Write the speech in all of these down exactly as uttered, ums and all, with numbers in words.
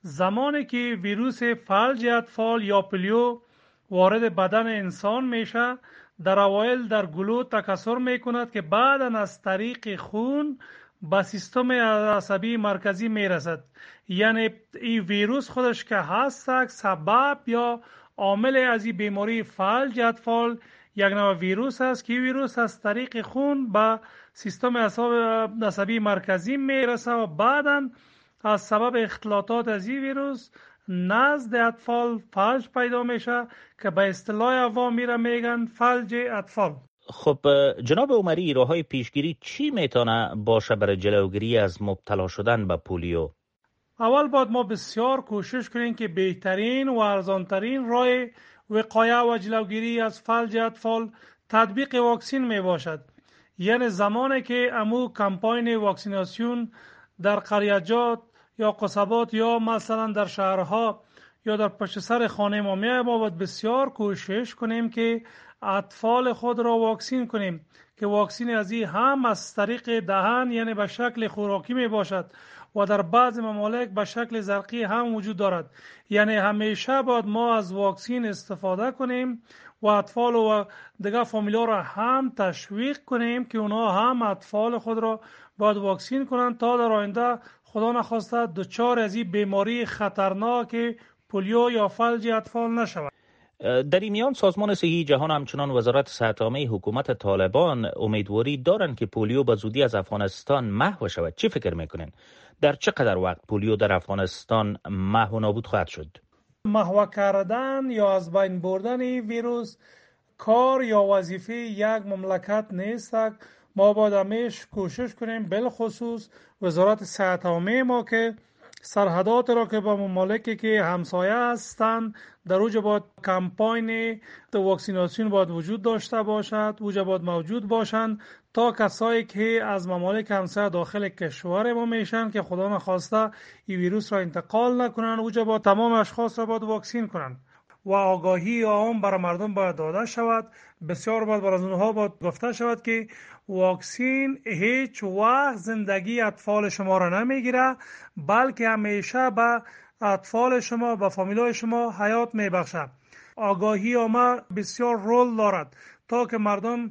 زمانی که ویروس فلج اطفال یا پولیو وارد بدن انسان میشه، در اوایل در گلو تکثر میکند که بعدا از طریق خون به سیستم عصبی مرکزی میرسد. یعنی این ویروس خودش که هست سبب یا عامل از این بیماری فلج اطفال یک نوع ویروس است که ویروس از طریق خون به سیستم عصبی مرکزی میرسه و بعدا از سبب اختلاطات از این ویروس نزد اطفال فلج پیدا میشه که به اصطلاح عوام میره میگن فلج اطفال. خب جناب عمری، راههای پیشگیری چی میتونه باشه برای جلوگیری از مبتلا شدن به پولیو؟ اول باید ما بسیار کوشش کنیم که بهترین و ارزانترین راه وقایه و جلوگیری از فلج اطفال تطبیق واکسین می باشد. یعنی زمانی که امو کمپاین واکسیناسیون در قریجات یا قصبات یا مثلا در شهرها یا در پشت سر خانه ما می ما باید بسیار کوشش کنیم که اطفال خود را واکسین کنیم که واکسین از این هم از طریق دهن یعنی به شکل خوراکی می باشد و در بعض ممالک به شکل زرقی هم وجود دارد. یعنی همیشه باید ما از واکسین استفاده کنیم و اطفال و دیگر فامیلا را هم تشویق کنیم که اونا هم اطفال خود را باید واکسین کنند تا در آینده خدا نخواسته دچار از این بیماری خطرناک پولیو یا فلج اطفال نشود. در این میان سازمان صحی جهان همچنان وزارت صحت عامه حکومت طالبان امیدواری دارند که پولیو به زودی از افغانستان محو شود. چی فکر میکنین؟ در چقدر وقت پولیو در افغانستان محو و نابود خواهد شد؟ محو کردن یا از بین بردن این ویروس کار یا وظیفه یک مملکت نیست. ما باید همیشه کوشش کنیم، بالخصوص وزارت صحت عامه ما که سرحدات را که با ممالکی که همسایه هستند در اوجا باید کمپاین واکسیناسیون باید وجود داشته باشد، اوجا باید موجود باشند تا کسایی که از ممالک همسایه داخل کشور ما میشن که خدا نخواسته این ویروس را انتقال نکنن، اوجا باید تمام اشخاص را باید واکسین کنند و آگاهی عام برای مردم باید داده شود. بسیار باید برای اونها باید گفته شود که واکسین هیچ وقت زندگی اطفال شما را نمیگیره، بلکه همیشه به اطفال شما به فامیلای شما حیات میبخشه. آگاهی عامه بسیار رول دارد تا که مردم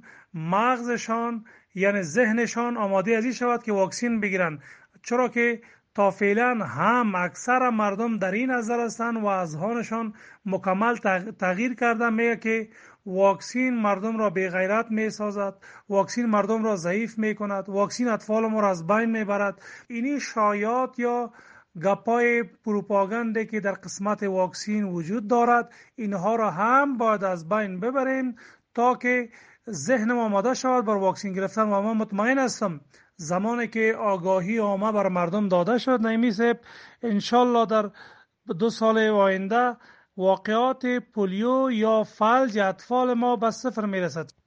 مغزشان یعنی ذهنشان آماده ازی شود که واکسین بگیرن، چرا که تا فعلا هم اکثر مردم در این نظر هستند و اذهانشان مکمل تغییر کرده، میگه که واکسین مردم را بی غیرت می سازد، واکسین مردم را ضعیف می کند، واکسین اطفال ما را از بین می برد. اینی شایعات یا گپای پروپاگانده که در قسمت واکسین وجود دارد، اینها را هم باید از بین ببریم تا که ذهن ما آماده شود بر واکسین گرفتن. و من مطمئن هستم زمانی که آگاهی عامه بر مردم داده شد نمیشه انشالله در دو سال آینده واقعات پولیو یا فلج اطفال ما به صفر میرسد.